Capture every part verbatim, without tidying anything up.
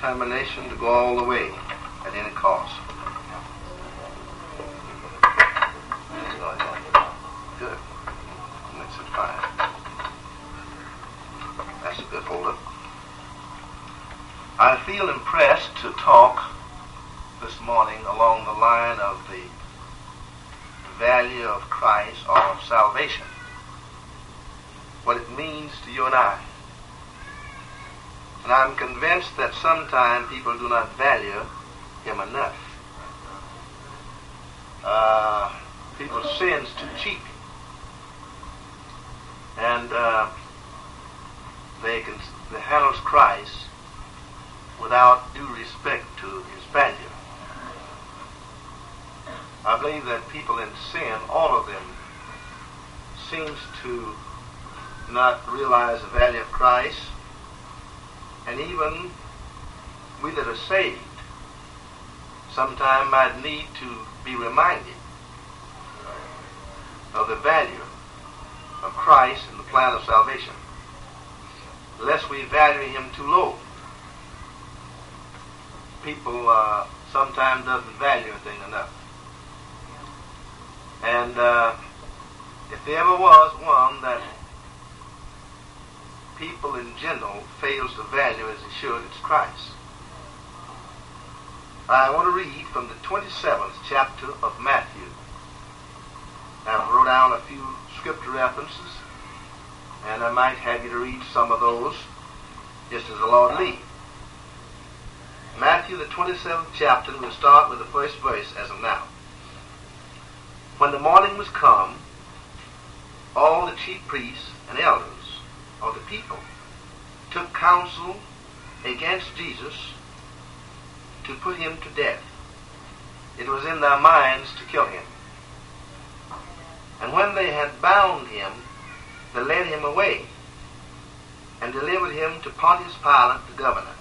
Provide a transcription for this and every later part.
determination to go all the way at any cost. Good. Makes it fine. That's a good holdup. I feel impressed to talk this morning along the line of the value of Christ or of salvation. What it means to you and I. And I'm convinced that sometimes people do not value him enough. Uh, people's sin's too cheap. And uh, they can they handle Christ without due respect to his value. I believe that people in sin, all of them, seems to not realize the value of Christ. And even we that are saved sometime might need to be reminded of the value of Christ and the plan of salvation, lest we value him too low. People uh, sometimes doesn't value anything enough. And uh, if there ever was one that people in general fails to value as they should, it's Christ. I want to read from the twenty-seventh chapter of Matthew. I wrote down a few scripture references, and I might have you to read some of those just as the Lord leads. Matthew, the twenty-seventh chapter, we'll start with the first verse as of now. When the morning was come, all the chief priests and elders of the people took counsel against Jesus to put him to death. It was in their minds to kill him. And when they had bound him, they led him away and delivered him to Pontius Pilate the governor.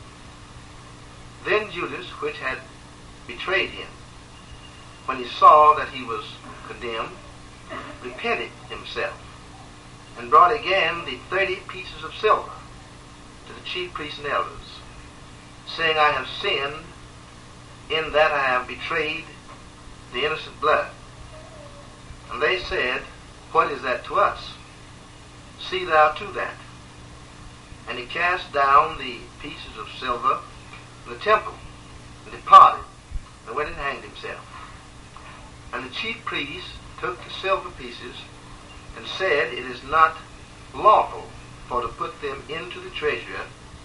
Then Judas, which had betrayed him, when he saw that he was condemned, repented himself, and brought again the thirty pieces of silver to the chief priests and elders, saying, I have sinned in that I have betrayed the innocent blood. And they said, what is that to us? See thou to that. And he cast down the pieces of silver in the temple, and departed, and went and hanged himself. And the chief priests took the silver pieces, and said, it is not lawful for to put them into the treasury,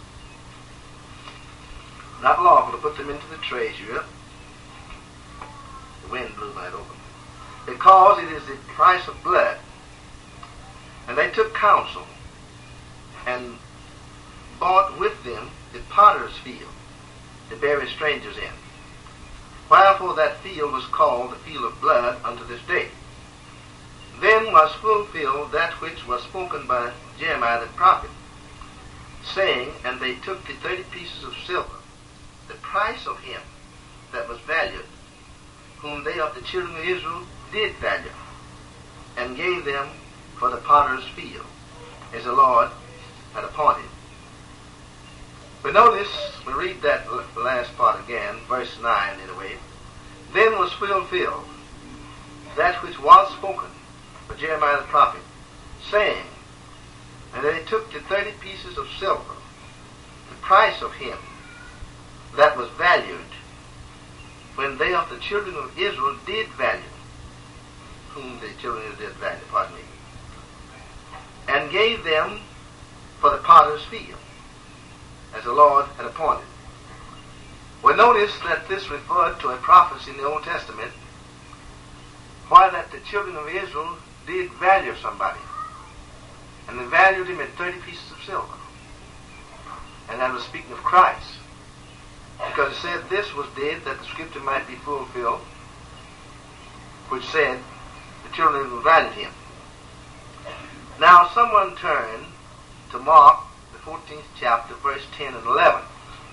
not lawful to put them into the treasury. The wind blew that open. Because it is the price of blood. And they took counsel, and bought with them the potter's field, to bury strangers in. Wherefore that field was called the field of blood unto this day. Then was fulfilled that which was spoken by Jeremiah the prophet, saying, and they took the thirty pieces of silver, the price of him that was valued, whom they of the children of Israel did value, and gave them for the potter's field, as the Lord had appointed. But notice, we read that last part again, verse nine anyway. Then was fulfilled that which was spoken by Jeremiah the prophet, saying, and they took the thirty pieces of silver, the price of him that was valued, when they of the children of Israel did value, whom the children of Israel did value, pardon me, and gave them for the potter's field, as the Lord had appointed. Well, notice that this referred to a prophecy in the Old Testament, why that the children of Israel did value somebody, and they valued him at thirty pieces of silver. And that was speaking of Christ, because it said this was did that the scripture might be fulfilled, which said the children of Israel valued him. Now someone turn to Mark, the fourteenth chapter, verse ten and eleven.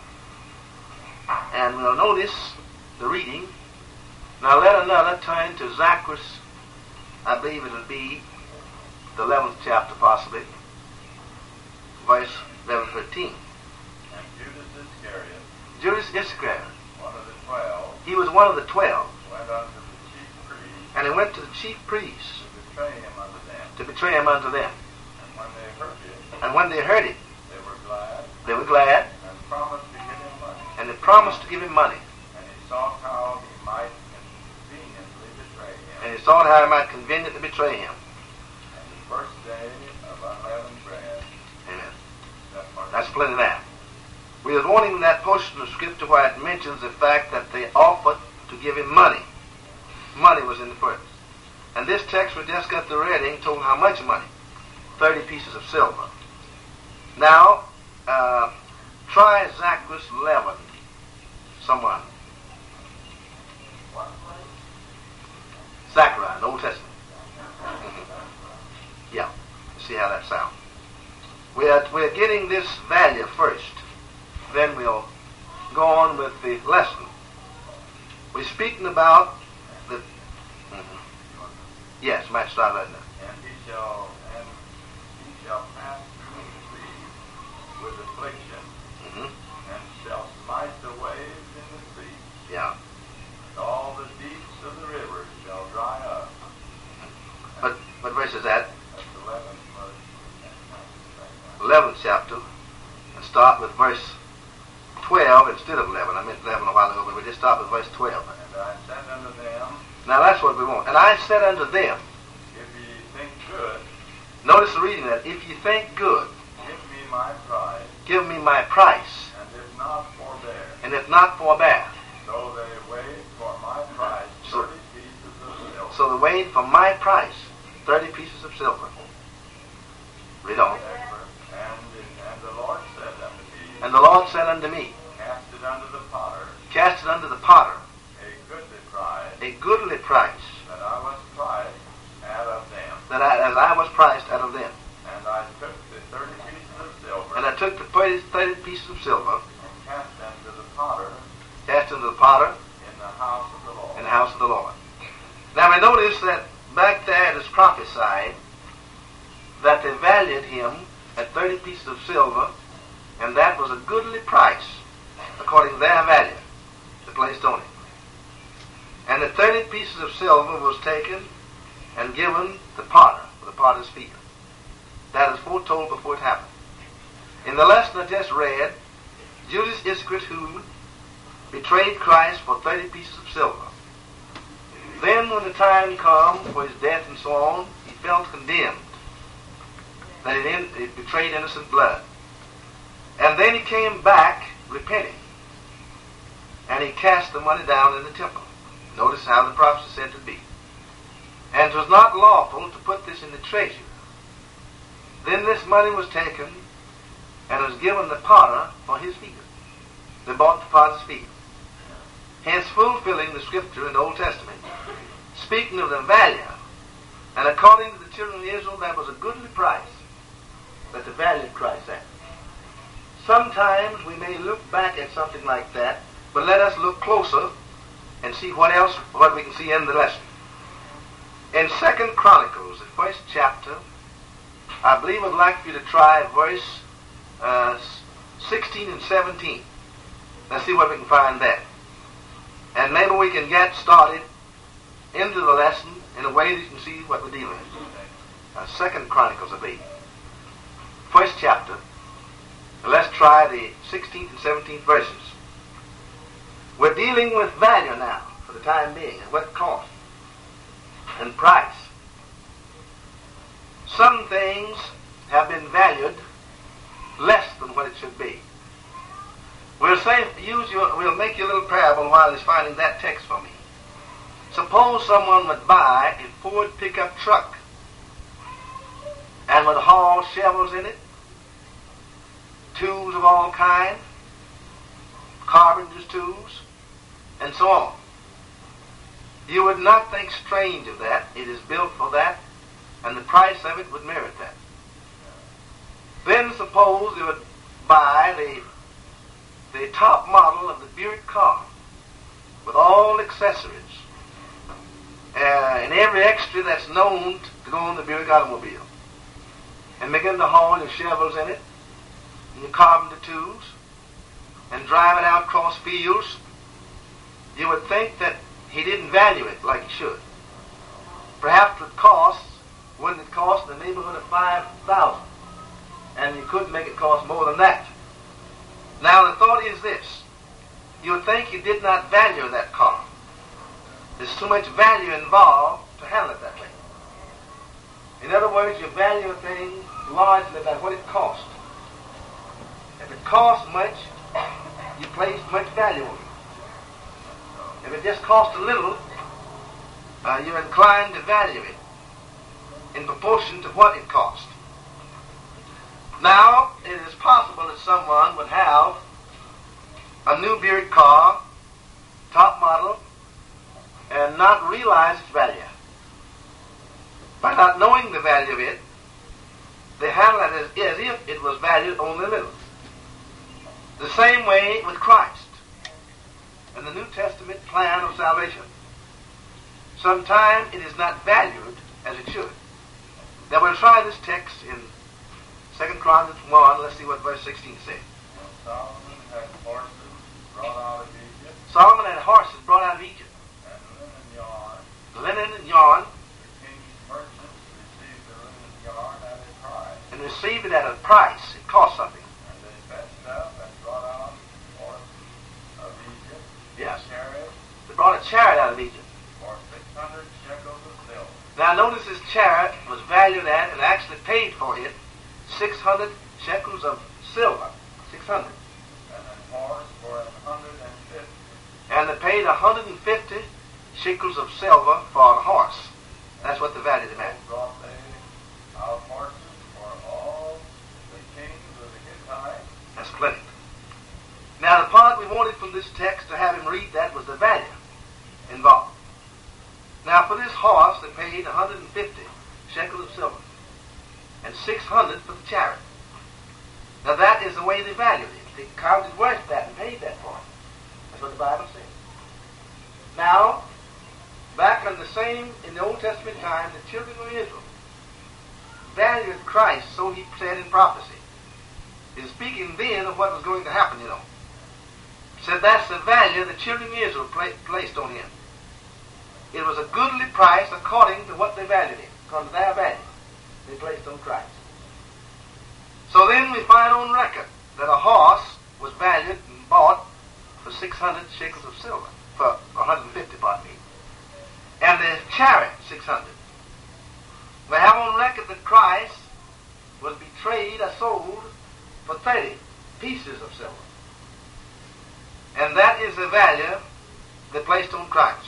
And we'll notice the reading. Now let another turn to Zacharias, I believe it will be the eleventh chapter possibly, verse eleven, thirteen. And Judas Iscariot, Judas Iscariot. One of the twelve. He was one of the twelve. Went unto the chief priests. And he went to the chief priests. To betray him unto them. To betray him unto them. And when they heard it. And when they heard it. They were glad. They were glad. And promised to give him money. And they promised to give him money. And he sought how he might conveniently betray him. And he sought how he might conveniently betray him. And the first day of unleavened bread. Amen. That That's plenty of that. We are wanting in that portion of Scripture where it mentions the fact that they offered to give him money. Money was in the first. And this text we just got the reading told how much money? thirty pieces of silver. Now, uh, try Zacharias eleven. Someone. Zechariah, the Old Testament. Mm-hmm. Yeah. See how that sounds. We are, we are getting this value first. Then we'll go on with the lesson. We're speaking about the... Mm-hmm. Yes, might start right now. And he shall, and he shall pass through the sea with affliction, Mm-hmm. and shall smite the waves in the sea. Yeah. And all the deeps of the rivers shall dry up. But what verse is that? That's eleventh verse. eleventh chapter. And start with verse twelve instead of eleven. I meant eleven a while ago, but we just start with verse twelve. And I said unto them, Now that's what we want. And I said unto them, if ye think good, notice the reading that, if ye think good, give me my price, give me my price, and if not, forbear. and if not, forbear. So they weighed for my price So- thirty pieces of silver. So they weighed for my price thirty pieces of silver. Read on. And, and the Lord said unto me, And the Lord said unto me, cast it unto the potter, cast it unto the potter, a goodly price, a goodly price, that I was priced out of them. that I, as I was priced out of them. And I took the thirty pieces of silver, And I took the thirty, thirty pieces of silver, and cast them to the potter cast into the potter in the house of the Lord. in the house of the Lord. Now we notice that back there it is prophesied that they valued him at thirty pieces of silver, and that was a goodly price according to their value they placed on it. And the thirty pieces of silver was taken and given the potter for the potter's field. That is foretold before it happened. In the lesson I just read, Judas Iscariot, who betrayed Christ for thirty pieces of silver. Then when the time come for his death and so on, he felt condemned that he, in, he betrayed innocent blood. And then he came back repenting. And he cast the money down in the temple. Notice how the prophecy said to be. And it was not lawful to put this in the treasury. Then this money was taken and was given the potter for his field. They bought the potter's field. Hence fulfilling the scripture in the Old Testament, speaking of the value. And according to the children of Israel, that was a goodly price that the value of Christ at. Sometimes we may look back at something like that, but let us look closer and see what else, what we can see in the lesson. In Second Chronicles, the first chapter, I believe I'd like for you to try verse uh, sixteen and seventeen. Let's see what we can find there. And maybe we can get started into the lesson in a way that you can see what we're dealing with. Uh, Second Chronicles, I believe. First chapter. And let's try the sixteenth and seventeenth verses. We're dealing with value now, for the time being, and what cost and price. Some things have been valued less than what it should be. We'll say, use your, we'll make you a little parable while he's finding that text for me. Suppose someone would buy a Ford pickup truck and would haul shovels in it, tools of all kinds, carpenter's tools, and so on. You would not think strange of that. It is built for that, and the price of it would merit that. Then suppose you would buy the the top model of the Buick car with all accessories uh, and every extra that's known to go on the Buick automobile, and begin to haul your shovels in it, and your carpenter tools, and drive it out across fields, you would think that he didn't value it like he should. Perhaps it costs, wouldn't it cost in the neighborhood of five thousand, and you couldn't make it cost more than that. Now the thought is this: you would think he did not value that car. There's too much value involved to handle it that way. In other words, you value a thing largely by what it costs. If it costs much, you place much value on it. If it just costs a little, uh, you're inclined to value it in proportion to what it cost. Now, it is possible that someone would have a new Buick car, top model, and not realize its value. By not knowing the value of it, they handle it as, as if it was valued only a little. The same way with Christ and the New Testament plan of salvation. Sometimes it is not valued as it should. Now we'll try this text in Second Chronicles one. Let's see what verse sixteen says. Solomon had horses brought out of Egypt. Solomon had horses brought out of Egypt. And linen yarn. Linen and yarn. The king's merchants received the linen yarn at a price. And received it at a price. It cost something. And they fetched up and brought out horses of Egypt. Yes. Chariot. They brought a chariot out of Egypt. For six hundred shekels of silver. Now notice this chariot was valued at and actually paid for it six hundred shekels of silver. six hundred. And a horse for a hundred and fifty. And they paid one hundred fifty shekels of silver for a horse. That's what the value demanded. Brought they out horses for all the kings of the Hittites. That's plenty. Now the part we wanted from this text to have him read that was the value involved. Now for this horse they paid one hundred fifty shekels of silver and six hundred for the chariot. Now that is the way they valued it. They counted worth that and paid that for it. That's what the Bible says. Now, back in the same, in the Old Testament time, the children of Israel valued Christ, so he said in prophecy. He's speaking then of what was going to happen, you know. He said that's the value the children of Israel pla- placed on him. It was a goodly price according to what they valued him, according to their value they placed on Christ. So then we find on record that a horse was valued and bought for six hundred shekels of silver, for one hundred fifty, pardon me. And the chariot, six hundred. We have on record that Christ was betrayed or sold for thirty pieces of silver. And that is the value they placed on Christ.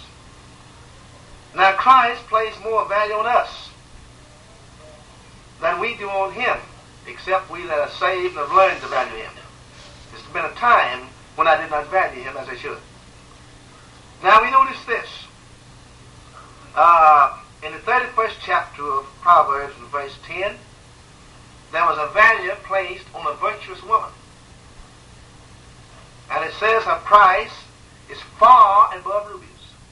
Now Christ placed more value on us than we do on him, except we that are saved and have learned to value him. There's been a time when I did not value him as I should. Now we notice this. Uh, in the thirty-first chapter of Proverbs, in verse ten, there was a value placed on a virtuous woman. And it says her price is far above rubies.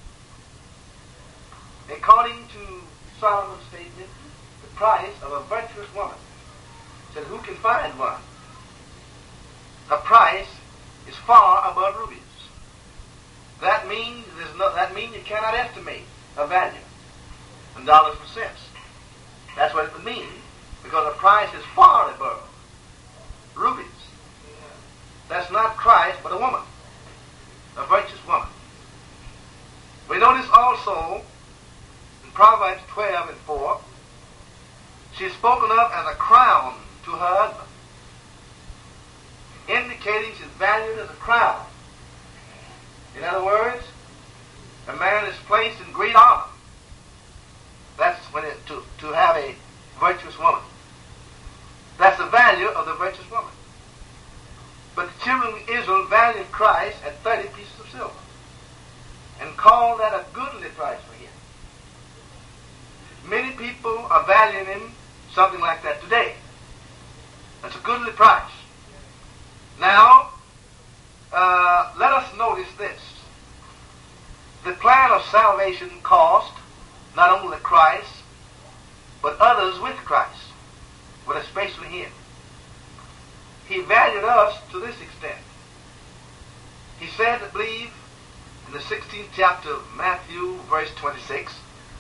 According to Solomon's statement, the price of a virtuous woman. Said, who can find one? The price is far above rubies. That means there's no, that means you cannot estimate a value in dollars per cents. That's what it would mean, because the price is far above rubies. That's not Christ, but a woman, a virtuous woman. We notice also in Proverbs twelve and four, she's spoken of as a crown to her husband, indicating she's valued as a crown. In other words, a man is placed in great honor. That's when it, to, to have a virtuous woman. That's the value of the virtuous woman. But the children of Israel valued Christ at thirty pieces of silver and called that a goodly price for him. Many people are valuing him something like that today. That's a goodly price. Now, uh, let us notice this. The plan of salvation cost not only Christ, but others with Christ, but especially him. He valued us to this extent. He said, I believe, in the sixteenth chapter of Matthew, verse twenty-six,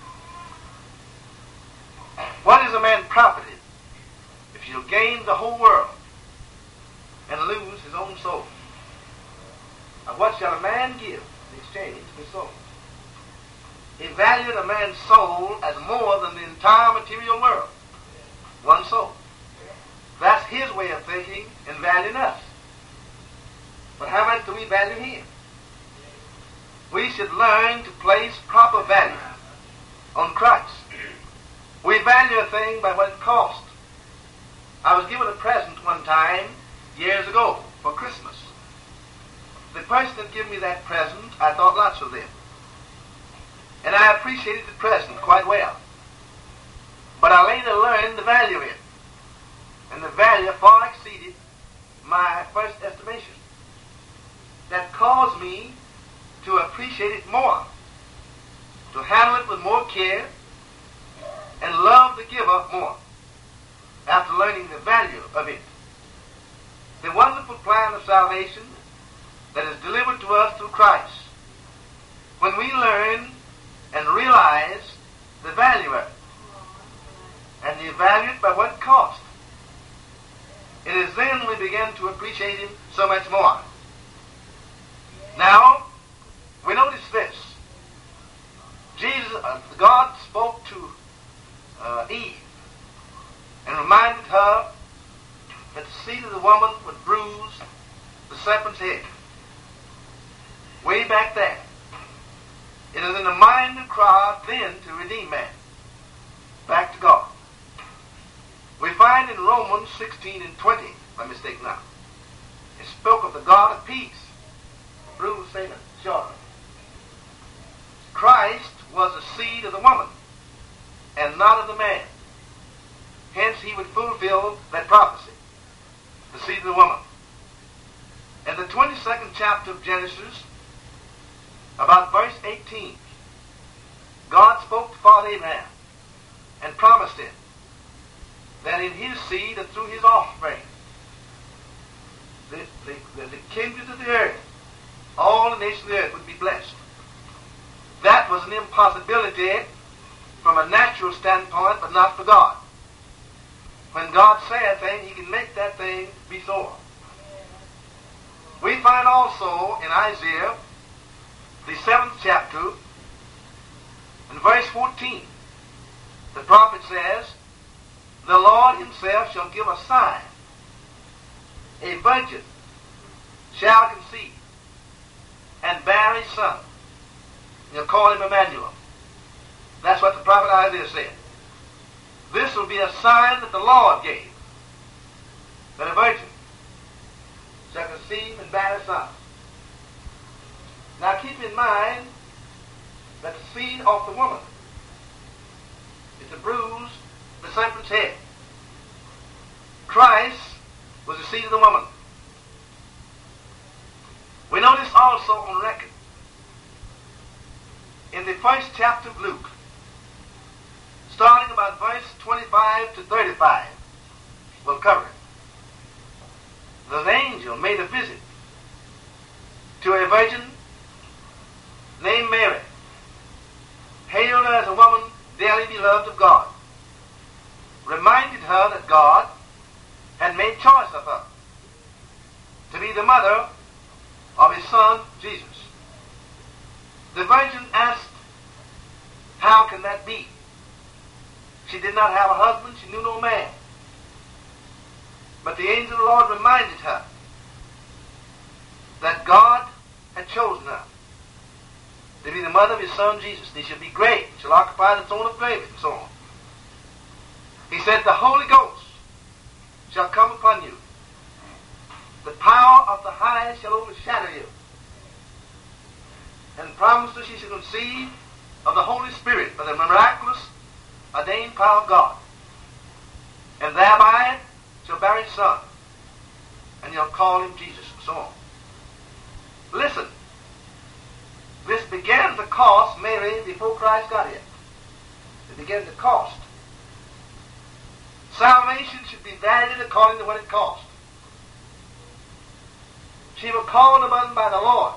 what is a man profited if he'll gain the whole world and lose his own soul? And what shall a man give in exchange for his soul? He valued a man's soul as more than the entire material world. One soul. That's his way of thinking and valuing us. But how much do we value him? We should learn to place proper value on Christ. We value a thing by what it costs. I was given a present one time, years ago, for Christmas. The person that gave me that present, I thought lots of them. And I appreciated the present quite well. But I later learned the value of it. And the value far exceeded my first estimation. That caused me to appreciate it more, to handle it with more care, and love the giver more, after learning the value of it. The wonderful plan of salvation that is delivered to us through Christ. When we learn and realize the value of it, and you value it by what it cost, it is then we begin to appreciate him so much more. Now, we notice this. Jesus, uh, God spoke to uh, Eve and reminded her that the seed of the woman would bruise the serpent's head. Way back there. It is in the mind of Christ then to redeem man back to God. We find in Romans sixteen and twenty, if I'm mistaken now, it spoke of the God of peace, bruised Satan, shortly. Christ was the seed of the woman and not of the man. Hence he would fulfill that prophecy, the seed of the woman. In the twenty-second chapter of Genesis, about verse eighteen, God spoke to Father Abraham and promised him that in his seed and through his offspring, the, the, the, the kindred of the earth, all the nations of the earth would be blessed. That was an impossibility from a natural standpoint, but not for God. When God says a thing, he can make that thing be so. We find also in Isaiah, the seventh chapter, in verse fourteen, the prophet says, the Lord himself shall give a sign. A virgin shall conceive and bear a son. You'll call him Emmanuel. That's what the prophet Isaiah said. This will be a sign that the Lord gave, that a virgin shall conceive and bear a son. Now keep in mind that the seed of the woman is to bruise the serpent's head. Christ was the seed of the woman. We notice also on record in the first chapter of Luke, starting about verse twenty-five to thirty-five, we'll cover it. The angel made a visit to a virgin named Mary, hailed her as a woman dearly beloved of God, reminded her that God had made choice of her to be the mother of his son, Jesus. The virgin asked, how can that be? She did not have a husband, she knew no man. But the angel of the Lord reminded her that God had chosen her to be the mother of his son Jesus. He shall be great, shall occupy the throne of David, and so on. He said, the Holy Ghost shall come upon you. The power of the highest shall overshadow you. And promised that she shall conceive of the Holy Spirit by the miraculous ordained power of God. And thereby shall bear his son. And you'll call him Jesus, and so on. Listen. This began to cost Mary before Christ got here. It began to cost. Salvation should be valued according to what it cost. She was called upon by the Lord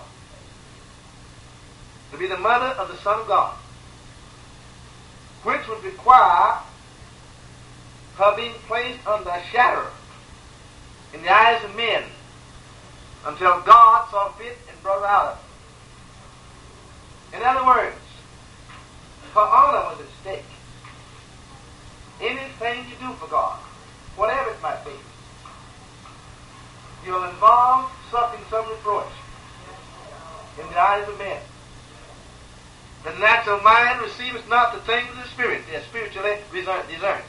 to be the mother of the Son of God, which would require her being placed under a shadow in the eyes of men until God saw fit and brought her out of it. In other words, her honor was at stake. Anything you do for God, whatever it might be, you'll involve suffering some reproach in the eyes of men. The natural mind receives not the things of the Spirit. They are spiritually discerned.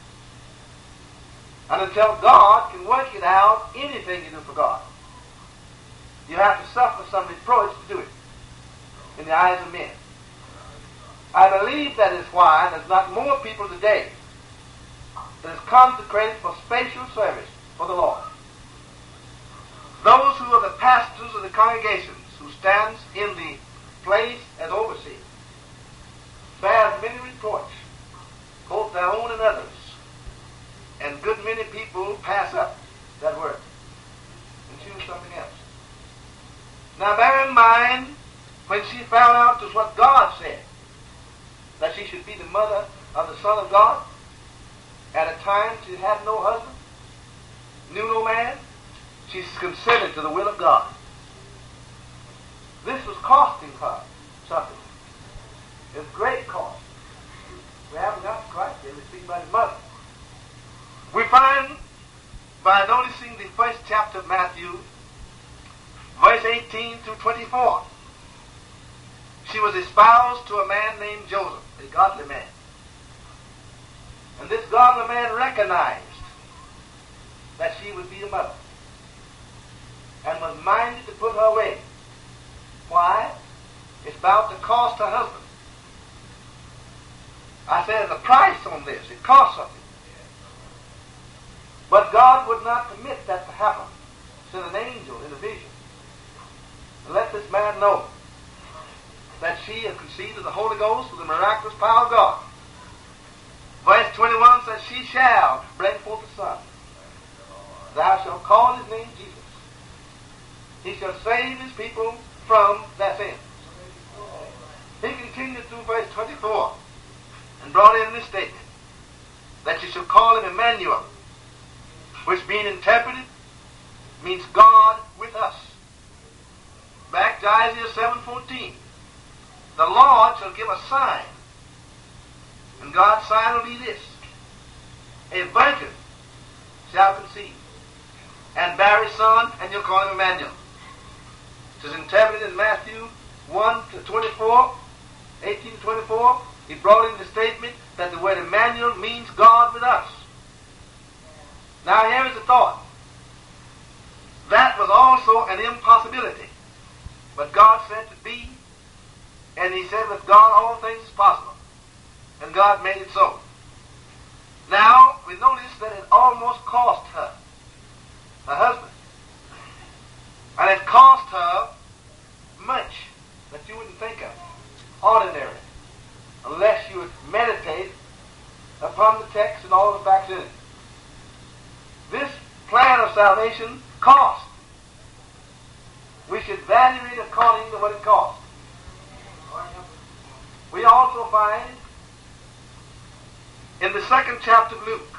And until God can work it out, anything you do for God, you have to suffer some reproach to do it in the eyes of men. I believe that is why there's not more people today that is consecrated for spatial service for the Lord. Those who are the pastors of the congregations, who stands in the place as overseer, bears many reproach, both their own and others, and good many people pass up that work and choose something else. Now bear in mind, when she found out just what God said, that she should be the mother of the Son of God, at a time she had no husband, knew no man, she consented to the will of God. This was costing her something. It was great cost. We haven't got to Christ yet. We speak about his mother. We find, by noticing the first chapter of Matthew, verse eighteen through twenty-four, she was espoused to a man named Joseph, a godly man. And this godly man recognized that she would be a mother and was minded to put her away. Why? It's about to cost her husband. I said there's a price on this. It costs something. But God would not permit that to happen. Send an angel in a vision and let this man know that she had conceived of the Holy Ghost with the miraculous power of God. Verse twenty-one says, she shall bring forth a son. Thou shalt call his name Jesus. He shall save his people from their sins. He continued through verse twenty-four and brought in this statement, that you shall call him Emmanuel, which being interpreted means God with us. Back to Isaiah seven fourteen. The Lord shall give a sign, and God's sign will be this: a virgin shall conceive and bear a son, and you'll call him Emmanuel. It is interpreted in Matthew one to twenty-four, eighteen to twenty-four. He brought in the statement that the word Emmanuel means God with us. Now here is the thought. That was also an impossibility. But God said to be, and he said with God all things is possible. And God made it so. Now we notice that it almost cost her, her husband. And it cost her much that you wouldn't think of, ordinary, unless you would meditate upon the text and all the facts in it. This plan of salvation cost. We should value it according to what it cost. We also find in the second chapter of Luke,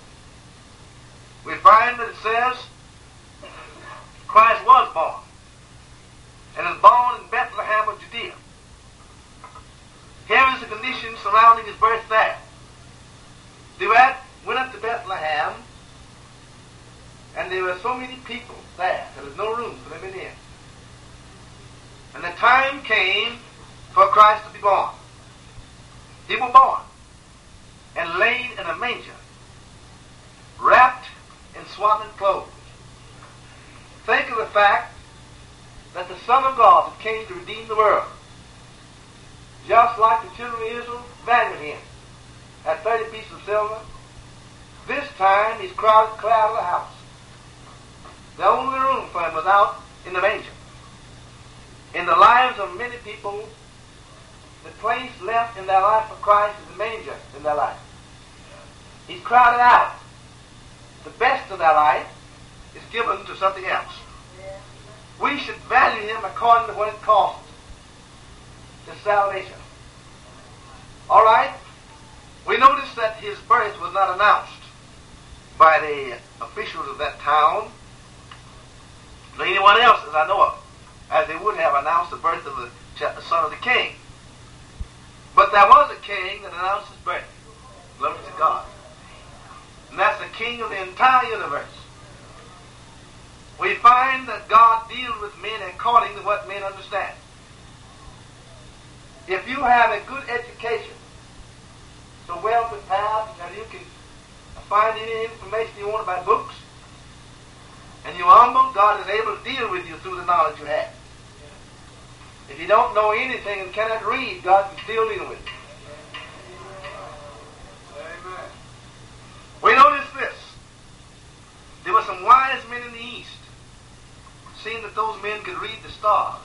we find that it says Christ was born, and is born in Bethlehem of Judea. Here is the condition surrounding his birth there. They went up to Bethlehem, and there were so many people there, there was no room for them in here. And the time came for Christ to be born. He was born and laid in a manger, wrapped in swaddling clothes. Think of the fact that the Son of God that came to redeem the world, just like the children of Israel valued him at thirty pieces of silver. This time he's crowded clear out of the house. The only room for him was out in the manger. In the lives of many people, the place left in their life for Christ is the manger in their life. He's crowded out. The best of their life is given to something else. we should value him according to what it costs. The salvation. All right? We notice that his birth was not announced by the officials of that town, nor anyone else as I know of, as they would have announced the birth of the son of the king. But there was a king that announced his birth. Glory to God. And that's the king of the entire universe. We find that God deals with men according to what men understand. If you have a good education, so well prepared that you can find any information you want about books, and you're humble, God is able to deal with you through the knowledge you have. If you don't know anything and cannot read, God can still deal with you. Amen. We notice this. There were some wise men in the East, seeing that those men could read the stars.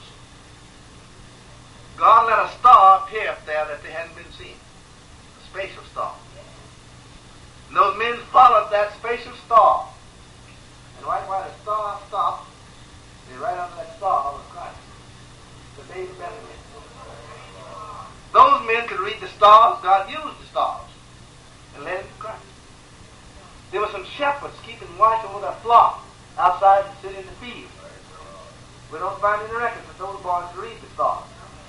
God let a star appear up there that they hadn't been seeing. A spatial star. And those men followed that spatial star. And right while the star stopped, they right under that star was Christ. The baby Bethlehem. Those men could read the stars. God used the stars and led them to Christ. There were some shepherds keeping watch over their flock outside the city in the field. We don't find any records that those boys could read the stars.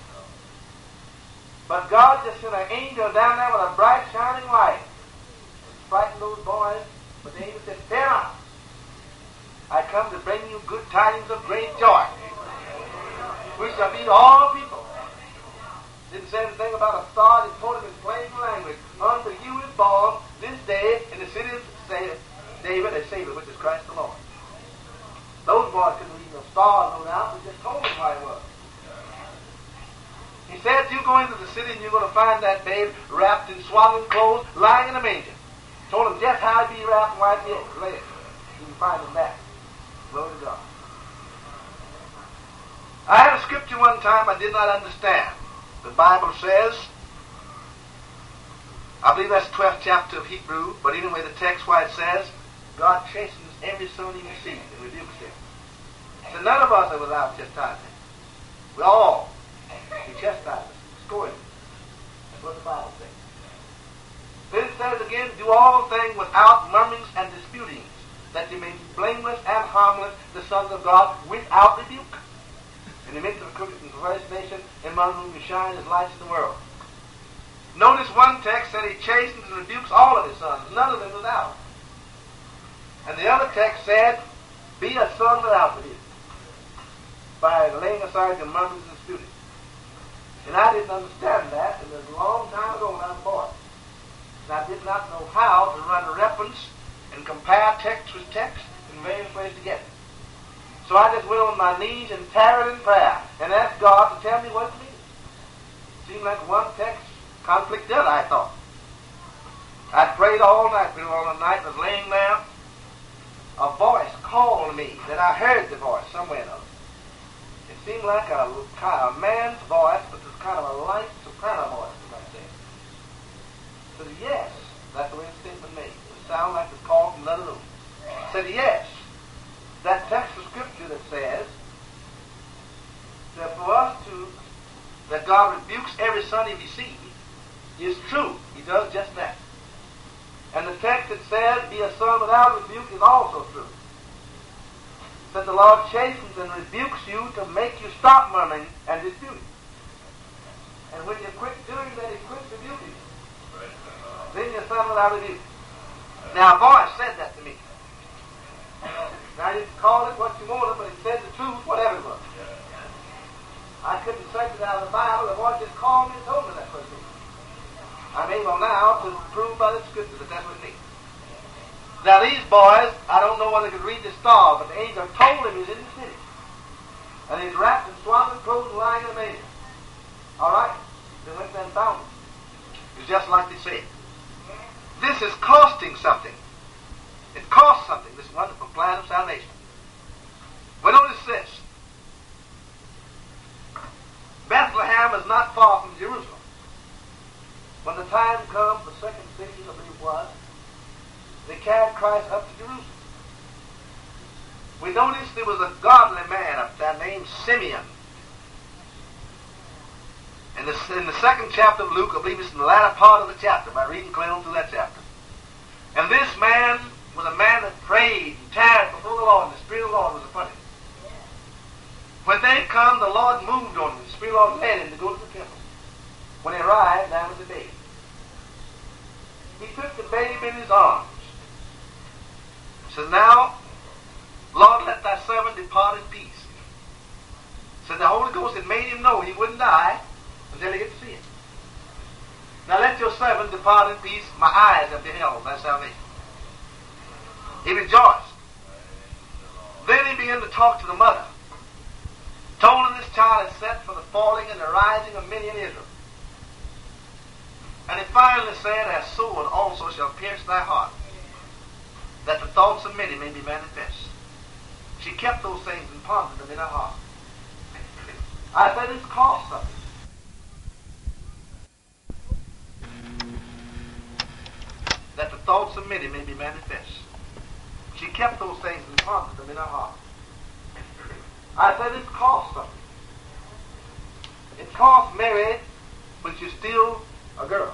But God just sent an angel down there with a bright shining light and frightened those boys. But the angel said, "Fear not. I come to bring you good tidings of great joy, which shall be to all people." Didn't say anything about a star. He told him in plain language, "Unto you is born this day in the city of David a Savior, which is Christ the Lord." Those boys couldn't read no stars, no doubt. We just told them why it was. He said, "You go into the city and you're going to find that babe wrapped in swaddling clothes, lying in a manger." Told him just how to be wrapped and why it is. Later, you can find him back. Glory to God. I had a scripture one time I did not understand. The Bible says, I believe that's the twelfth chapter of Hebrew, but anyway, the text why it says, God chastens every son he receives and rebukes him. So none of us are without chastisement. We all be chastised, scourged. That's what the Bible says. Then it says again, "Do all things without murmurings and disputings, that you may be blameless and harmless, the sons of God, without rebuke. In the midst of a crooked and perverse nation, among whom you shine as lights in the world." Notice one text said he chastens and rebukes all of his sons, none of them without. And the other text said, "Be a son without rebuke," by laying aside your murmurings and disputings. And I didn't understand that, and it was a long time ago when I was a boy. And I did not know how to run a reference and compare text with text in various ways together. So I just went on my knees and tarried in prayer and asked God to tell me what it means. It seemed like one text conflicted, I thought. I prayed all night, but all the night was laying there. A voice called me, that I heard the voice somewhere or another. It seemed like a, kind of a man's voice, but it was kind of a light soprano voice, you might say. I said, "Yes." That's the way the statement made. It sounded like it was called from another room. I said, "Yes. That text of scripture that says that for us to, that God rebukes every son he receives is true. He does just that. And the text that says, 'Be a son without rebuke,' is also true. That the Lord chastens and rebukes you to make you stop murmuring and disputing. And when you quit doing that, he quits rebuking you. Then you're a son without rebuke. Now, a voice said that to me. Now, you can call it what you wanted, but it said the truth, whatever it was. I couldn't search it out of the Bible. The voice just called me and told me that's what it means. I'm able now to prove by the scripture that that's what it means. Now, these boys, I don't know whether they could read the star, but the angel told him he's in the city. And he's wrapped in swaddling clothes and lying in a manger. All right? They went there and found him. It's just like they said. This is costing something. It costs something, this wonderful plan of salvation. But notice this. Bethlehem is not far from Jerusalem. When the time comes, the second city, I believe it was, they carried Christ up to Jerusalem. We noticed there was a godly man up there named Simeon. In the, in the second chapter of Luke, I believe it's in the latter part of the chapter, by reading clear on through that chapter. And this man was a man that prayed and tarried before the Lord, and the Spirit of the Lord was upon him. When they come, the Lord moved on him. The Spirit of the Lord led him to go to the temple. When he arrived, there was a baby. He took the baby in his arms. So now, Lord, let thy servant depart in peace. So the Holy Ghost had made him know he wouldn't die until he get to see it. Now let your servant depart in peace. My eyes have beheld thy salvation. He rejoiced. Then he began to talk to the mother. Told her this child is set for the falling and the rising of many in Israel. And he finally said, a sword also shall pierce thy heart, that the thoughts of many may be manifest. She kept those things and pondered them in her heart. I said, it's cost something. That the thoughts of many may be manifest. She kept those things and pondered them in her heart. I said, it's cost something. It cost Mary when she's still a girl.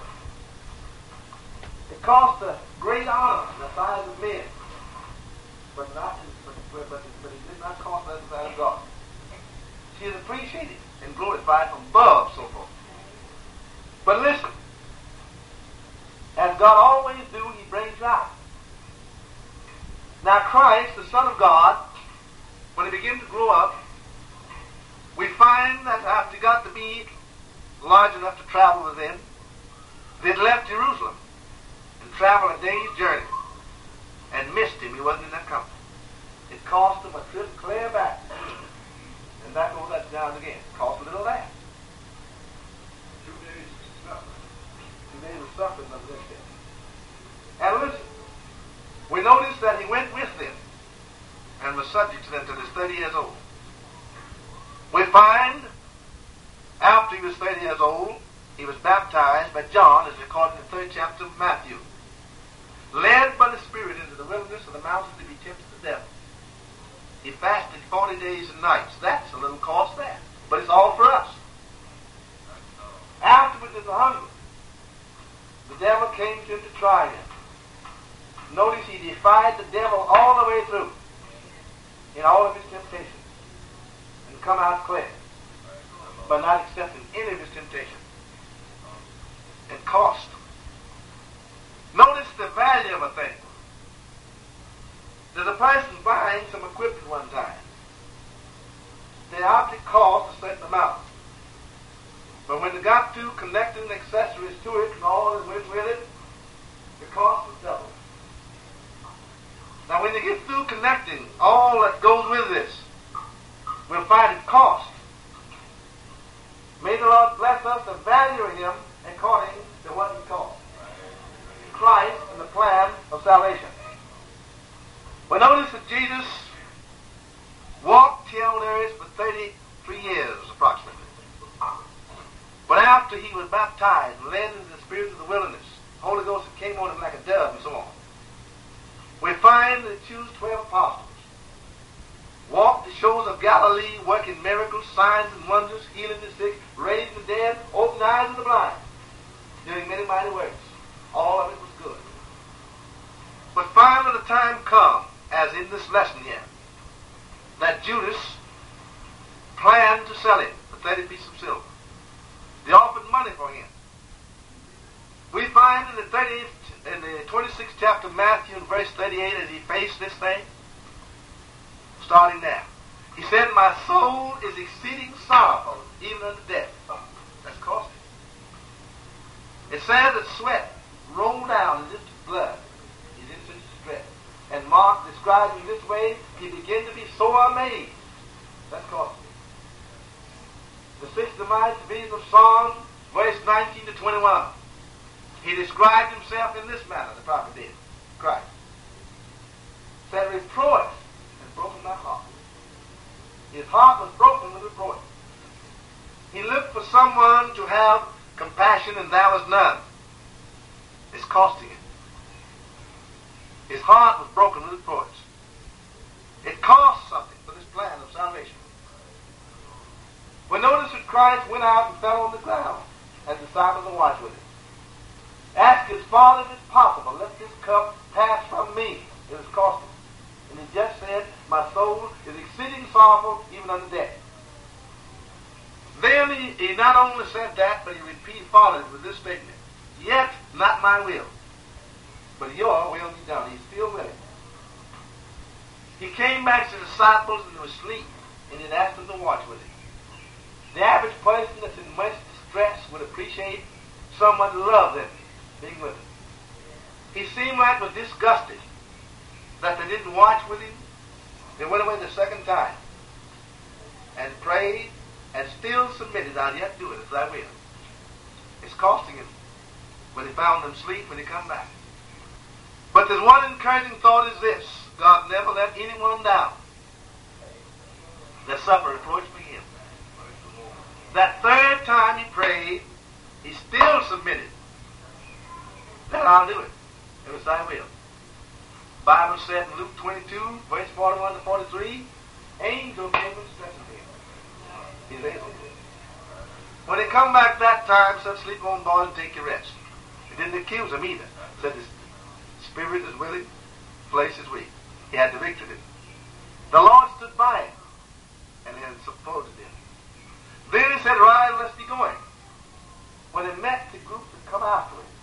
It cost a great honor in the sight of men, but not, but, but, but it did not cost her in the sight of God. She is appreciated and glorified from above, so forth. But listen, as God always do, he brings out. Now Christ, the Son of God, when he began to grow up, we find that after he got to be large enough to travel with them, they'd left Jerusalem and traveled a day's journey and missed him. He wasn't in their company. It cost them a trip clear back. And that goes that down again. It cost a little of that. Two days of suffering. Two days of suffering of this day. And listen, we notice that he went with them and was subject to them till he was thirty years old. We find, after he was thirty years old, he was baptized by John, as recorded in the third chapter of Matthew, led by the Spirit into the wilderness of the mountains to be tempted of the devil. He fasted forty days and nights. That's a little cost there, but it's all for us. Afterwards, in the hunger, the devil came to him to try him. Notice he defied the devil all the way through in all of his temptations and come out clear by not accepting any of his temptations. It cost. Notice the value of a thing. There's a person buying some equipment one time. The object cost a certain amount. But when they got to connecting accessories to it and all that went with it, the cost was double. Now when they get through connecting all that goes with this, we'll find it cost. May the Lord bless us to value him according to what he cost. Christ and the plan of salvation. We notice that Jesus walked here on earth for thirty-three years approximately. But after he was baptized and led into the Spirit of the wilderness, the Holy Ghost came on him like a dove and so on. We find that he chose twelve apostles, walked the shores of Galilee, working miracles, signs, and wonders, healing the sick, raising the dead, opening the eyes of the blind, doing many mighty works. All of it was good. But finally the time come, as in this lesson here, that Judas planned to sell him for thirty pieces of silver. They offered money for him. We find in the thirtieth, in the twenty-sixth chapter of Matthew, in verse thirty-eight, as he faced this thing, starting there, he said, "My soul is exceeding sorrowful, even unto death." That's costly. It says that sweat rolled down as if blood. He's in such distress. And Mark describes him this way, he began to be sore amazed. That's costly. The systematic division of Psalms, verse nineteen to twenty-one. He described himself in this manner, the prophet did, Christ. Said, "Reproach has broken my heart." His heart was broken with reproach. He looked for someone to have compassion, and there was none. It's costing him. His heart was broken with reproach. It cost something for this plan of salvation. Christ went out and fell on the ground, and the disciples were watched with him. Asked his Father if it's possible, let this cup pass from me. It was costing. And he just said, my soul is exceeding sorrowful, even unto death. Then he, he not only said that, but he repeated, followed it with this statement. Yet not my will, but your will be done. He's still willing. He came back to the disciples and they were asleep, and he asked them to watch with him. The average person that's in much distress would appreciate someone to love them, being with him. He seemed like was disgusted that they didn't watch with him. They went away the second time and prayed and still submitted. I'll yet do it as I will. It's costing him when he found them asleep when he come back. But there's one encouraging thought is this. God never let anyone down that suffer reproach for him. That third time he prayed, he still submitted. Then I'll do it. It was thy will. The Bible said in Luke twenty-two, verse forty-one to forty-three, angels came and strengthened him. He's able. When he come back that time, said, sleep on board and take your rest. He didn't accuse him either. Said, the spirit is willing, flesh is weak. He had the victory. The Lord stood by him and then supported him. Then he said, rise, let's be going. When he met the group that come after him,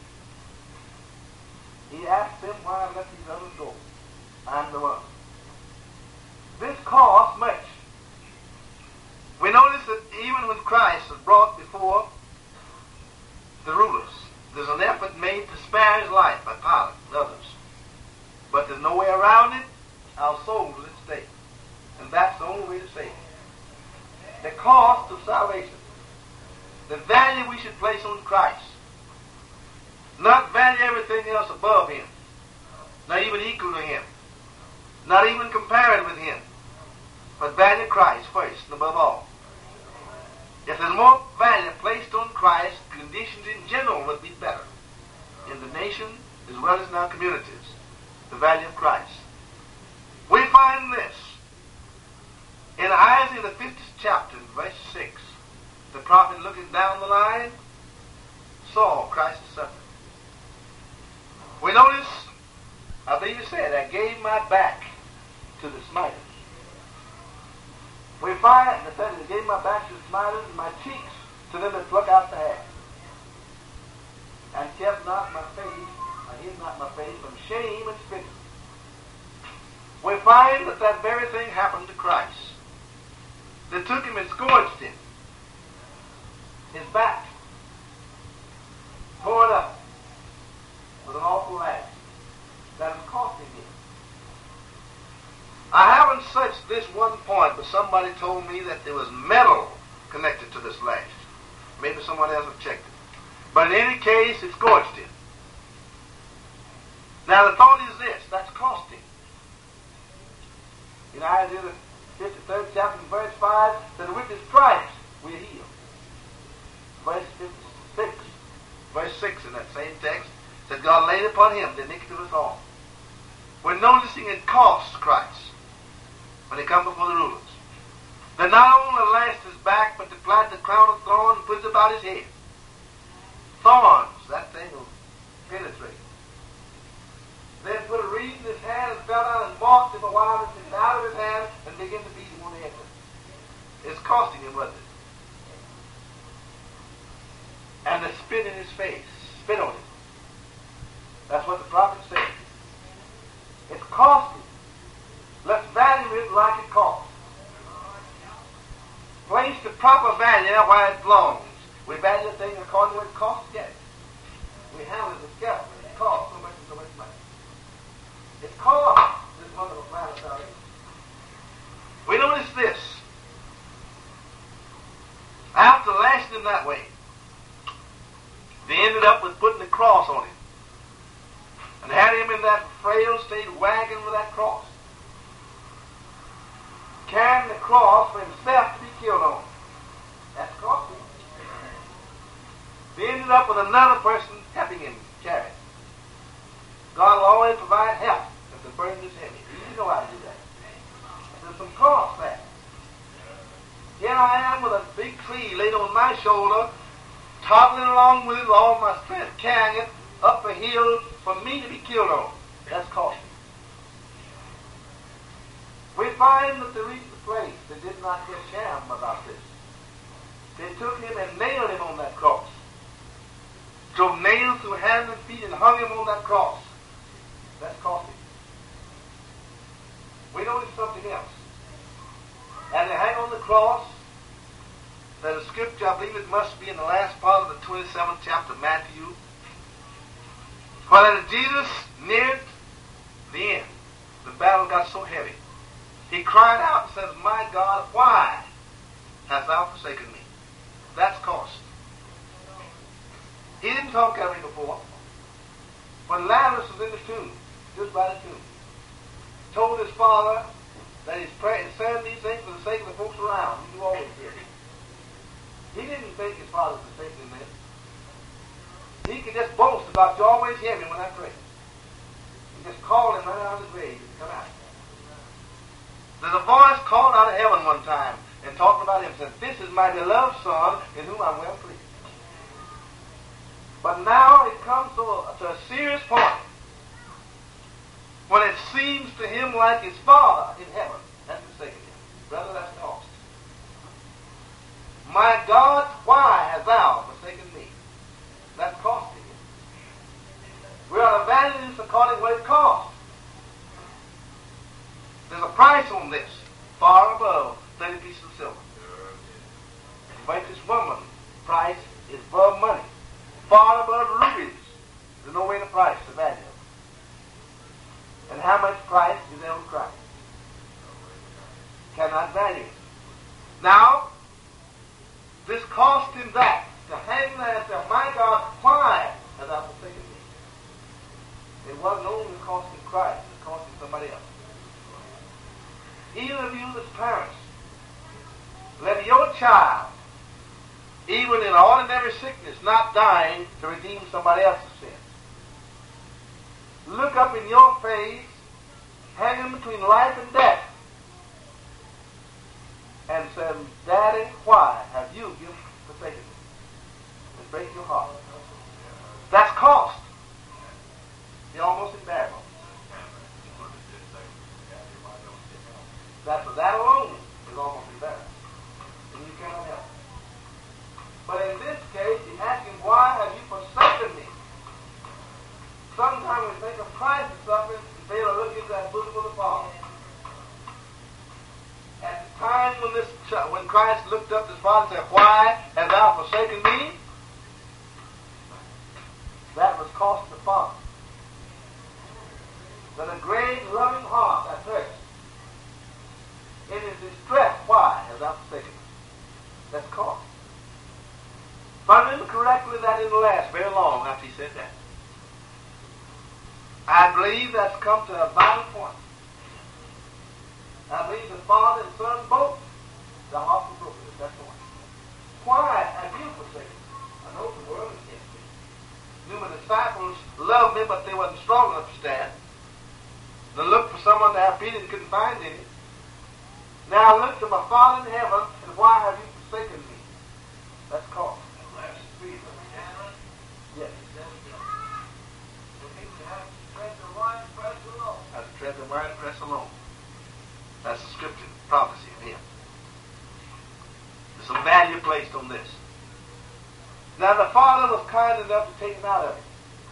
he asked them why I let these others go. I'm the one. This cost much. We notice that even when Christ was brought before the rulers, there's an effort made to spare his life by Pilate and others. But there's no way around it. Our souls are at stake. And that's the only way to save it. The cost of salvation. The value we should place on Christ. Not value everything else above him. Not even equal to him. Not even comparing with him. But value Christ first and above all. If there's more value placed on Christ, conditions in general would be better. In the nation as well as in our communities. The value of Christ. We find this in Isaiah the fiftieth chapter, verse six. The prophet looking down the line saw Christ's suffering. We notice, I believe he said, I gave my back to the smiters. We find that said, I gave my back to the smiters and my cheeks to them that pluck out the hair. And kept not my face, I hid not my face from shame and spitting. We find that that very thing happened to Christ. They took him and scourged him. His back tore up with an awful lash that was costing him. I haven't searched this one point, but somebody told me that there was metal connected to this lash. Maybe someone else have checked it. But in any case, it scorched him. Now the thought is this, that's costing. In Isaiah the fifty-third chapter, verse five, that with his stripes we are healed. Verse fifty-six, verse six in that same text, that God laid upon him the iniquity of us all. We're noticing it costs Christ when he comes before the rulers. They not only lashed his back, but they planted the crown of thorns and put it about his head. Thorns, that thing will penetrate. Then put a reed in his hand and fell down and mocked him a while and took it out of his hand and began to beat him on the head. It's costing him, wasn't it? And they spit in his face, spit on him. That's what the prophet said. It's costing. Let's value it like it costs. Place the proper value where it belongs. We value a thing according to what it costs to get it. We handle it with carefully. It costs so much and so much money. It costs this wonderful plan of salvation. We notice this. After lashing him that way, they ended up with putting the cross on him. And had him in that frail state wagon with that cross. Carrying the cross for himself to be killed on. That's costly. They ended up with another person helping him carry it. God will always provide help if the burden is heavy. You know how to do that. There's some cost there. Here I am with a big tree laid on my shoulder, toddling along with it with all my strength, carrying it up a hill for me to be killed on. That's costly. We find that they reached the place. They did not get sham about this. They took him and nailed him on that cross. Drove nails through hands and feet and hung him on that cross. That's costly. We notice something else. And they hang on the cross. There's a scripture, I believe it must be in the last part of the twenty-seventh chapter of Matthew. When as Jesus neared the end, the battle got so heavy. He cried out and says, my God, why hast thou forsaken me? That's cost. He didn't talk that way before. When Lazarus was in the tomb, just by the tomb, told his father that he's praying, saying these things for the sake of the folks around. You always hear it. He didn't think his father was forsaken him then. He could just boast about, you always hear me when I pray. He just called him right out of the grave and come out. There's a voice called out of heaven one time and talking about him, said, this is my beloved son in whom I'm well pleased. But now it comes to a, to a serious point when it seems to him like his father in heaven has forsaken him. Brother, that's cost. My God, why hast thou forsaken me? That's costing him. We are to value this according to what it costs. There's a price on this, far above thirty pieces of silver. But this woman's price is above money, far above rubies. There's no way to price the value of it. And how much price is there on Christ? Cannot value it. Now, this cost him that, to hang there and say, my God, why hast thou forsaken me? It wasn't only costing Christ, it was costing somebody else. Even of you as parents, let your child, even in ordinary sickness, not dying to redeem somebody else's sin, look up in your face, hanging between life and death, and say, Daddy, why have you forsaken me? It breaks your heart. That's cost. You're almost embarrassed. That, that alone is almost embarrassing. And you cannot help it. But in this case, he asked him, why have you forsaken me? Sometimes we think of Christ or something and fail to look into that bosom of the Father. At the time when this, when Christ looked up to his Father and said, why hast thou forsaken me? That was cost the Father. That a great loving heart at first, in his distress, why has thou forsaken me? That's cost. If I remember correctly, that didn't last very long after he said that. I believe that's come to a vital point. I believe the Father and Son both, the heart was broken at that point. Why have you forsaken me? I know the world is against me. Knew my disciples loved me, but they wasn't strong enough to stand. They looked for someone to have feet and couldn't find any. Now I look to my Father in heaven, and why have you forsaken me? That's called. Yes. That's to tread the wine press alone. That's the scripture, prophecy of him. There's some value placed on this. Now the Father was kind enough to take him out of it.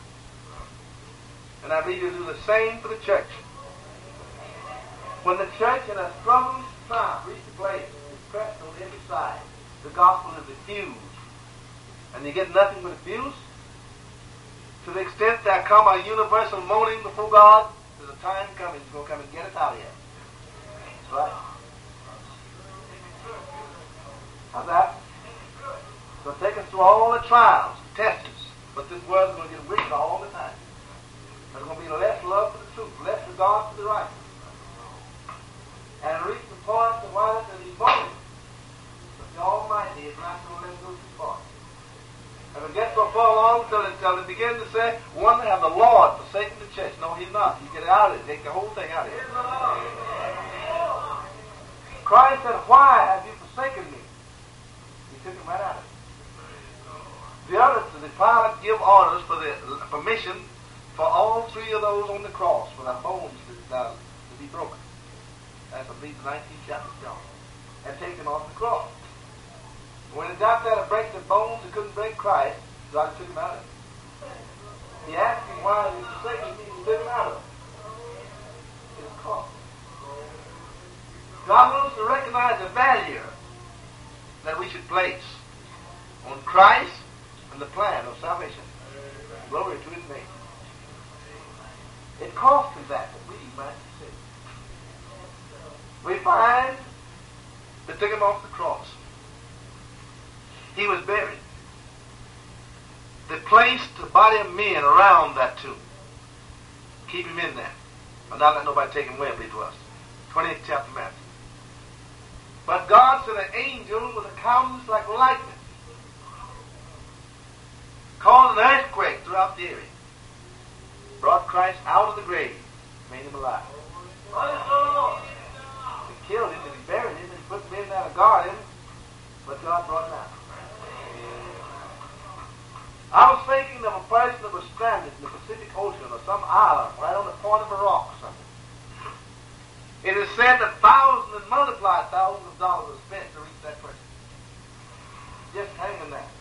And I believe he'll do the same for the church. When the church in a struggle triumph reaches a place, it's pressed on every side. The gospel is diffused. And you get nothing but abuse. To the extent there come a universal moaning before God, there's a time coming, he's going to come and get us out of here. That's right. How's that? So take us through all the trials, test us. But this world's going to get wicked all the time. There's going to be less love for the truth, less regard for the right. And reach the point to why that he's moaning. But the Almighty is not going to let go too far. And we get so far along till they, till they begin to say, one have the Lord forsaken the church. No, he's not. You get it out of it. Take the whole thing out of it. Christ said, why have you forsaken me? the other, the pilot give orders for the permission for all three of those on the cross for their bones to, uh, to be broken. That's, I believe, the nineteenth chapter of John. And take them off the cross. When it got there to break the bones, it couldn't break Christ. God took him out of it. He asked him why he was forsaken, he took him out of it. It's cost. God wants us to recognize the value that we should place on Christ and the plan of salvation. Glory to his name. It cost him that, that we might be saved. We find they took him off the cross. He was buried. They placed the body of men around that tomb. Keep him in there. And not let nobody take him away, I believe, to us. twentieth chapter of Matthew. But God sent an angel with a countenance like lightning, caused an earthquake throughout the area, brought Christ out of the grave, made him alive. They killed him and he buried him and put men there to guard him, but God brought him out. I was thinking of a person that was stranded in the Pacific Ocean or some island right on the point of a rock or something. It is said that thousands and multiplied thousands of dollars were spent to reach that person. Just hanging there.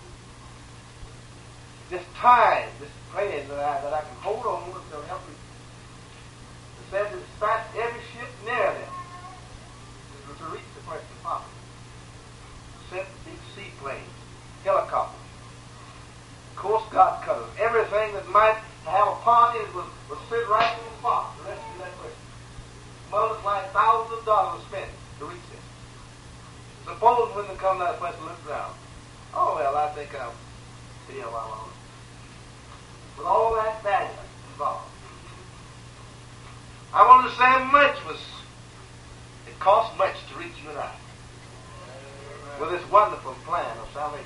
Just tied, just praying that I, that I can hold on and they'll help me. It said to dispatch every ship near them to reach the person possible. Sent big seaplanes, helicopters, Coast Guard cutters, everything that might have a part in it was, was fit right in the spot to rescue that person. Multiplying thousands of dollars spent to reach them. Suppose when they come to that place and look down, oh well, I think I'll see how I want it. With all that value involved. I want to say much was, it cost much to reach you and I. With this wonderful plan of salvation.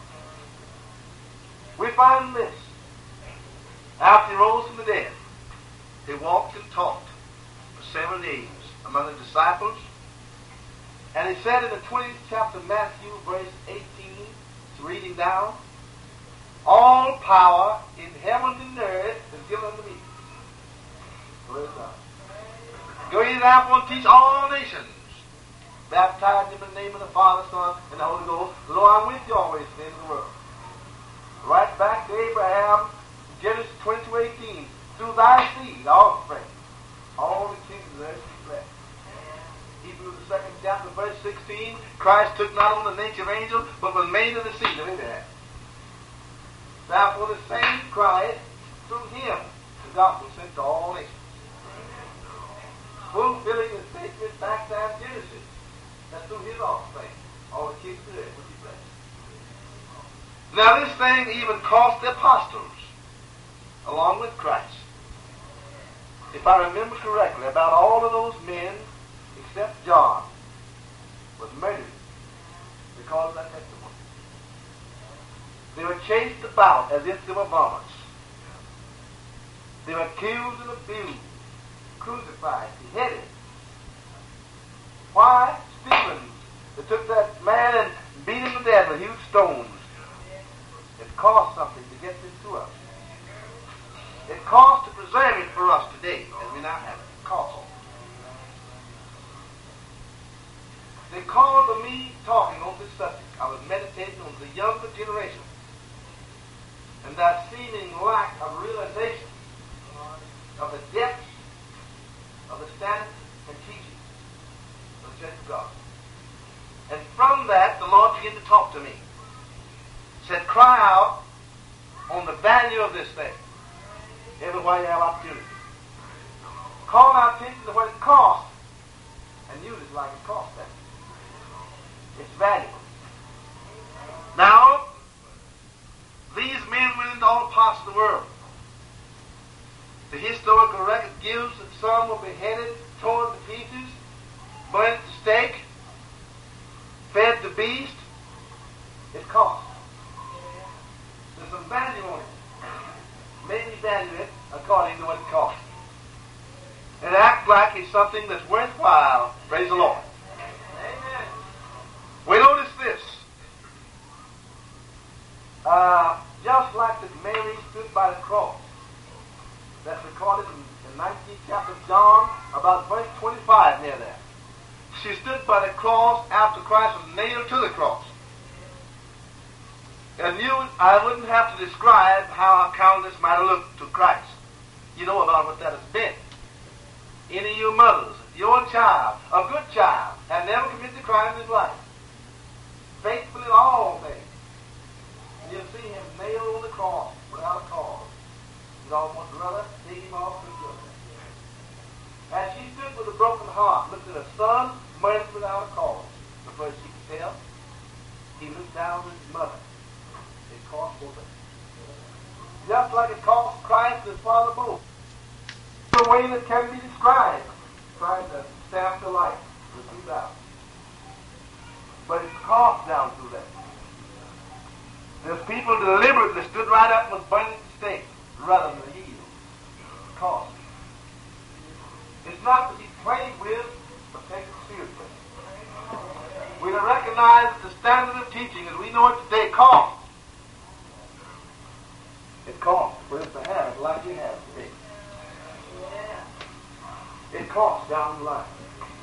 We find this. After he rose from the dead, he walked and talked for seven days among the disciples. And he said in the twentieth chapter of Matthew, verse eighteen, reading down, all power in heaven and earth is given unto me. Praise God. Go ye therefore and teach all nations, baptizing them in the name of the Father, Son, and the Holy Ghost. Lo, I'm with you always to the end of the world. Right back to Abraham, Genesis twenty-two eighteen. Through thy seed, offspring, all the kingdoms of earth be blessed. Hebrews the second chapter, verse sixteen. Christ took not on the nature of angel, but was made of the seed of Abraham. Therefore, the same Christ, through him, the gospel sent to all nations. Fulfilling the statement back there in Genesis, that through his offspring, all the kingdoms of earth would be blessed. Now, this thing even cost the apostles, along with Christ. If I remember correctly, about all of those men, except John, was murdered because of that testimony. They were chased about as if they were varmints. They were accused and abused, crucified, beheaded. Why? Stephen, they took that man and beat him to death with huge stones. It cost something to get this to us. It cost to preserve it for us today, as we now have it. It cost. Because of me talking on this subject, I was meditating on the younger generation and that seeming lack of realization of the depth of the standards and teachings of the Church of God. And from that, the Lord began to talk to me. Said, cry out on the value of this thing everywhere you have opportunity. Call our attention to what it costs and use it like it costs them. It's valuable. Now, these men went into all parts of the world. The historical record gives that some were beheaded, torn to pieces, burnt to stake, fed to beast. It cost. There's some value on it. Maybe value it according to what it costs. And act like it's something that's worthwhile. Praise the Lord. Amen. We notice this. Uh, just like that Mary stood by the cross. That's recorded in the nineteenth chapter of John, about verse twenty-five near there. She stood by the cross after Christ was nailed to the cross. And you, I wouldn't have to describe how our countenance might have looked to Christ. You know about what that has been. Any of you mothers, your child, a good child, had never committed a crime in his life, faithful in all things. And you see him nailed on the cross without a cause. You'd almost rather take him off the good. As she stood with a broken heart, looked at her son, murdered without a cause. The first she could tell, he looked down at his mother. It cost both of them. Just like it cost Christ and his Father both. The way that can be described. Trying to stamp the life with two thousand. But it cost down through that. There's people deliberately stood right up and was burning at the stake rather than healed. Cost. It's not to be played with, but taken seriously. We to recognize that the standard of teaching as we know it today costs. It costs for us to have it like you have today. It costs down the line.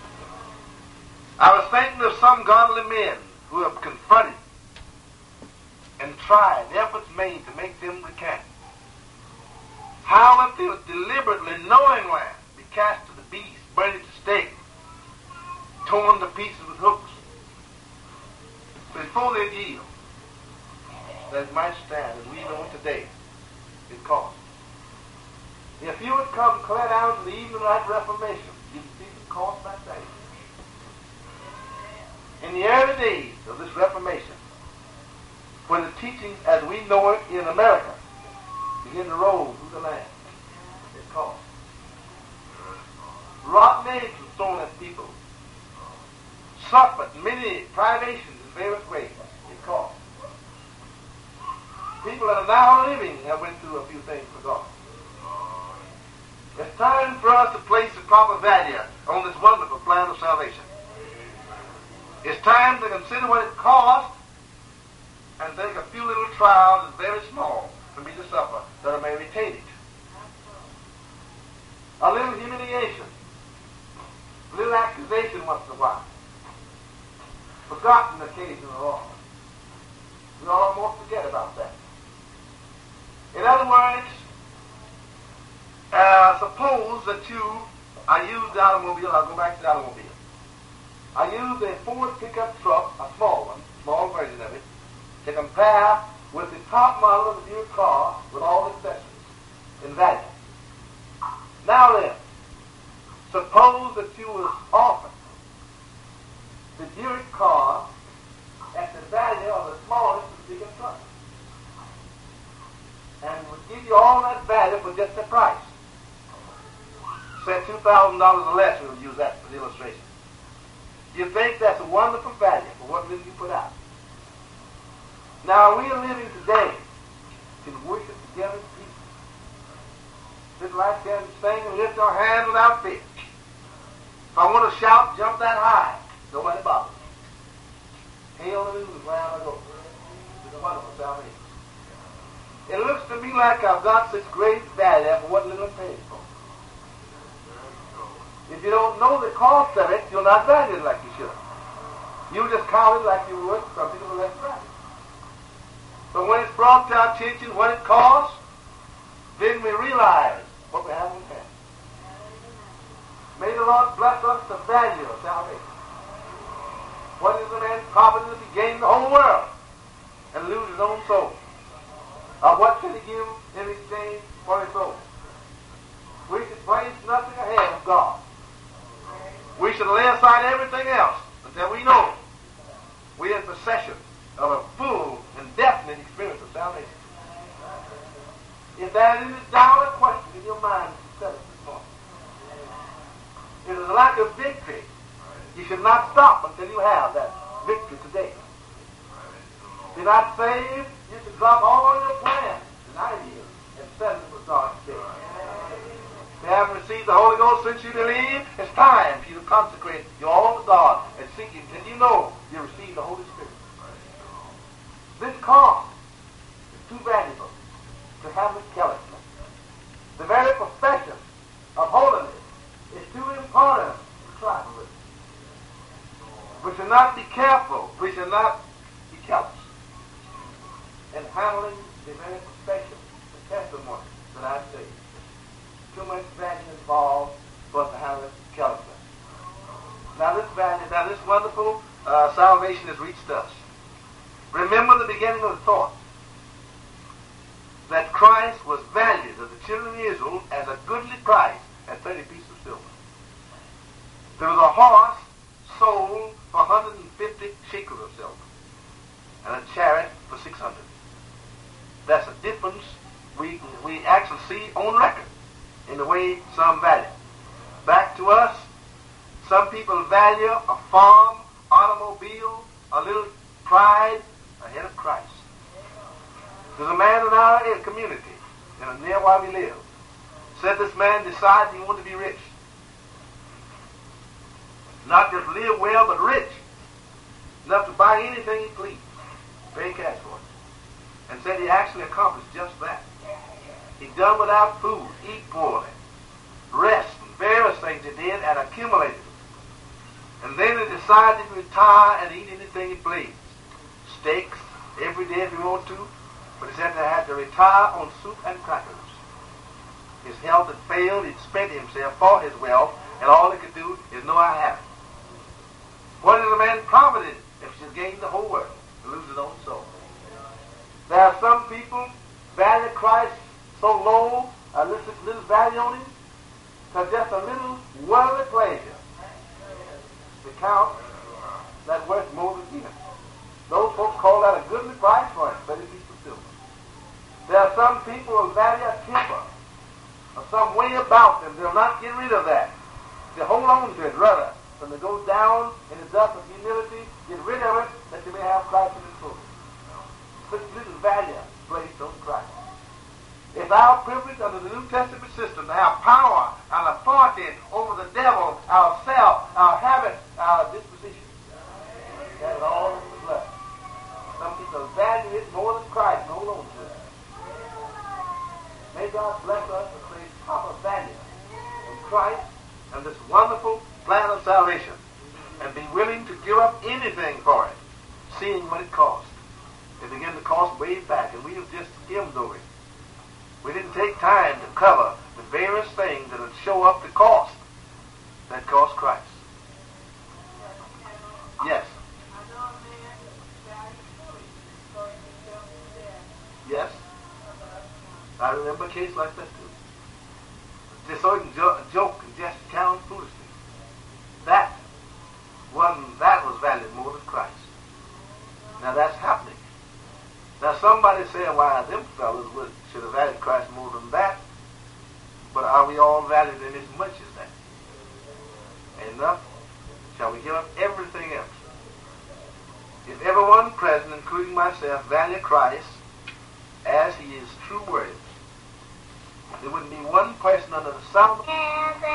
I was thinking of some godly men who have confronted and tried, efforts made to make them recant. How that they was deliberately, knowingly, be cast to the beast, burned at the stake, torn to pieces with hooks. Before they yield, that might stand, as we know it today, it cost. If you would come clear down to the evening light Reformation, you'd see the cost by day. In the early days of this Reformation, when the teachings as we know it in America begin to roll through the land, it cost. Rotten eggs were thrown at people, suffered many privations in various ways, it cost. People that are now living have went through a few things for God. It's time for us to place the proper value on this wonderful plan of salvation. It's time to consider what it costs and take a few little trials that's very small for me to suffer that I may retain it. A little humiliation, a little accusation once in a while, forgotten occasionally or often. We almost forget about that. In other words, uh, suppose that you, I use the automobile, I'll go back to the automobile. I use a Ford pickup truck, a small one, small version of it, to compare with the top model of the new car with all accessories in value. Now then, suppose that you was offered the Buick car at the value of the smallest of the pickup truck, and would give you all that value for just the price. Say two thousand dollars or less, we'll use that for the illustration. You think that's a wonderful value for what little you put out. Now, we are living today in worship together in peace. Sit like that and sing and lift our hands without fear. If I want to shout, jump that high, nobody bothers me. Hail the news wherever I go. It's a wonderful salvation. It looks to me like I've got such great value for what little I'm paying for. If you don't know the cost of it, you'll not value it like you should. You just count it like you would something of a less value. But when it's brought to our attention what it costs, then we realize what we have in hand. May the Lord bless us the value of salvation. What is a man's profit if he gain the whole world and lose his own soul? Or what should he give in exchange for his soul? We should place nothing ahead of God. We should lay aside everything else until we know we are in possession of a full and definite experience of salvation. If there is any doubt or question in your mind, settle it this morning. If there's a lack of victory, you should not stop until you have that victory today. If you're not saved, you should drop all your plans and ideas and settle it with God today. If you haven't received the Holy Ghost since you believe, it's time for you to consecrate your all to God and seek Him until you know you received the Holy Spirit. This cost too valuable to handle it carelessly. The very profession of holiness is too important to trifle with. We should not be careful. We should not be careless in handling the very profession, the testimony that I say. Too much value involved for us to handle it carelessly. Now this value, now this wonderful uh, salvation has reached us. Remember the beginning of the thought that Christ was valued of the children of Israel as a goodly price at thirty pieces of silver. There was a horse sold for one hundred fifty shekels of silver and a chariot for six hundred. That's a difference we, we actually see on record in the way some value. Back to us, some people value a farm, automobile, a little pride ahead of Christ. There's a man in our community, and near where we live, said this man decided he wanted to be rich. Not just live well, but rich. Enough to buy anything he pleased. Pay cash for it. And said he actually accomplished just that. He done without food, eat poorly, rest, and various things he did, and accumulated them. And then he decided to retire and eat anything he pleased. Steaks every day if he wanted to, but he said he had to retire on soup and crackers. His health had failed. He'd spent himself for his wealth, and all he could do is know I have it. What is a man profited if he has gained the whole world and lose his own soul? There are some people value Christ so low, a little, little value on him, because just a little worldly pleasure to count that worth more than him. Those folks call that a goodly price for him, thirty pieces of silver. There are some people who value a temper, or some way about them. They'll not get rid of that. They hold on to it rather than to go down in the dust of humility, get rid of it, that you may have Christ in his fullness. Put little value placed on Christ. It's our privilege under the New Testament system to have power and authority over the devil, ourself, our habit, our disposition. That is all in the blood. Some people value it more than Christ and hold on to it. May God bless us to place proper value in Christ and this wonderful plan of salvation, and be willing to give up anything for it, seeing what it cost. It began to cost way back, and we have just skimmed over it. We didn't take time to cover the various things that would show up the cost that cost Christ. Yes. Yes. I remember a case like that too. Just so you can jo- joke and just count foolishly. That one, that was valued more than Christ. Now that's happening. Now somebody said, why them fellas would, should have valued Christ more than that, but are we all valued in as much as that? Enough? Shall we give up everything else? If everyone present, including myself, value Christ as he is true words, there wouldn't be one person under the sound of